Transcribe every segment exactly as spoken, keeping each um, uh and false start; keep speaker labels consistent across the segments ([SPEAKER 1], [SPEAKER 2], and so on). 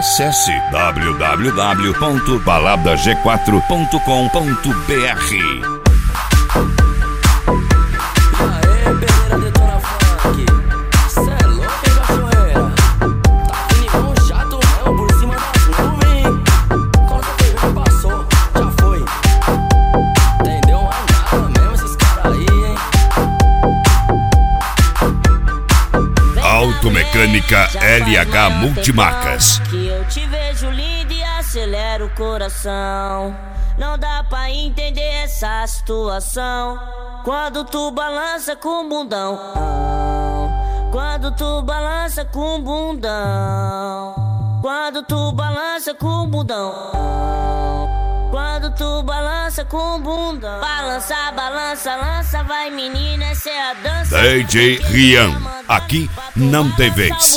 [SPEAKER 1] Acesse w w w ponto balada g quatro ponto com ponto b r. Automecânica L H Multimarcas.
[SPEAKER 2] Que eu te vejo lindo e acelera o coração. Não dá pra entender essa situação. Quando tu balança com o bundão, quando tu balança com o bundão, quando tu balança com o bundão, quando tu balança com o bundão. Balança, balança, lança, vai menina, essa é a dança.
[SPEAKER 1] D J Rian, aqui não tem vez.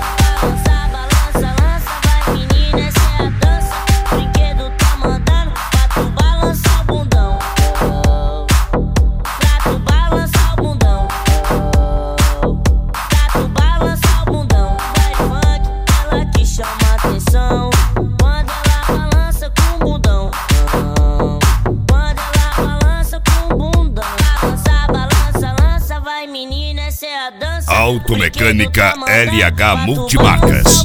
[SPEAKER 1] Automecânica L H Multimarcas.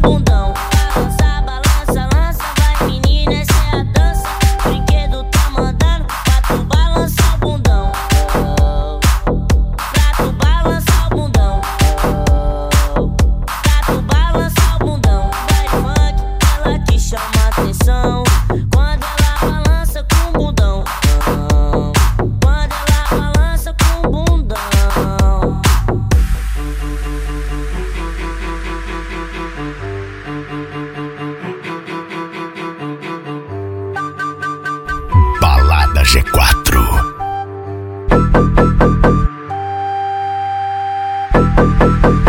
[SPEAKER 1] Balada G quatro.